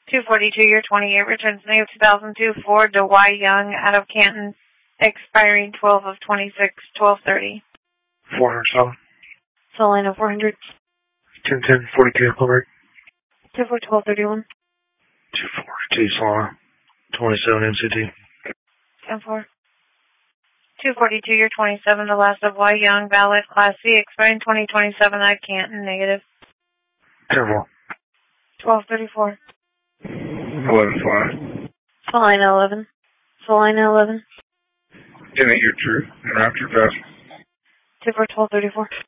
242, year 28, returns new 2002 Ford to Y Young out of Canton, expiring 12 of 26, 1230. 400 Solid. Salina 400. 1010 42 Hillbrook. 24 1231. 242 Solid. 27 MCT. 10-4. 242, year 27, the last of Y Young, valid, Class C, expiring 2027 at Canton, negative. 10-4. 1234. 11-5. Salina 11. Salina 11. Didn't hear true. Raptor pass. 24 1234.